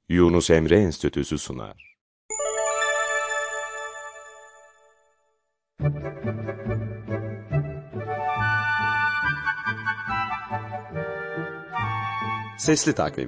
Yunus Emre Enstitüsü sunar. Sesli Takvim.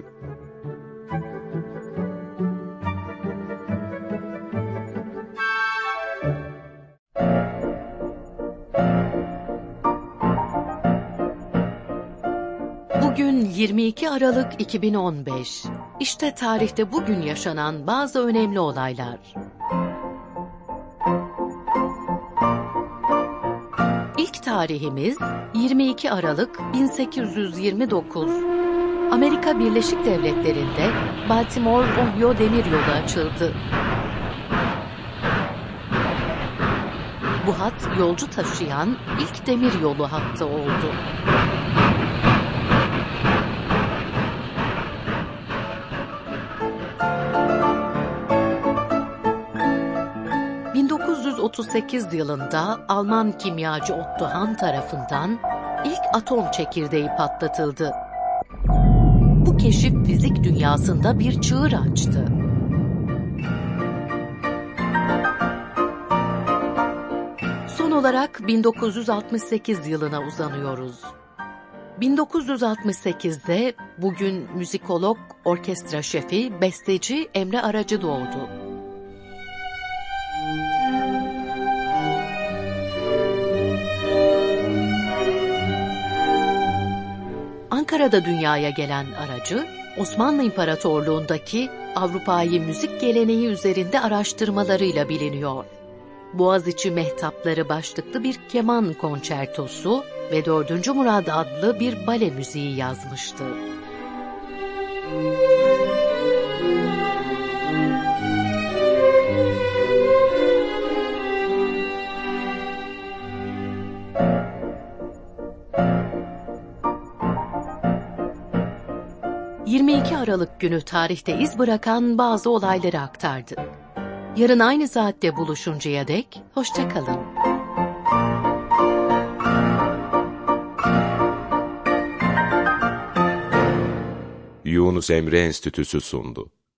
Bugün 22 Aralık 2015. İşte tarihte bugün yaşanan bazı önemli olaylar. İlk tarihimiz 22 Aralık 1829. Amerika Birleşik Devletleri'nde Baltimore-Ohio demiryolu açıldı. Bu hat yolcu taşıyan ilk demiryolu hattı oldu. ...1938 yılında Alman kimyacı Otto Hahn tarafından ilk atom çekirdeği patlatıldı. Bu keşif fizik dünyasında bir çığır açtı. Son olarak 1968 yılına uzanıyoruz. 1968'de bugün müzikolog, orkestra şefi, besteci Emre Aracı doğdu. Ankara'da dünyaya gelen Aracı, Osmanlı İmparatorluğundaki Avrupâi müzik geleneği üzerinde araştırmalarıyla biliniyor. Boğaziçi Mehtapları başlıklı bir keman konçertosu ve 4. Murad adlı bir bale müziği yazmıştı. ...22 Aralık günü tarihte iz bırakan bazı olayları aktardık. Yarın aynı saatte buluşuncaya dek hoşça kalın. Yunus Emre Enstitüsü sundu.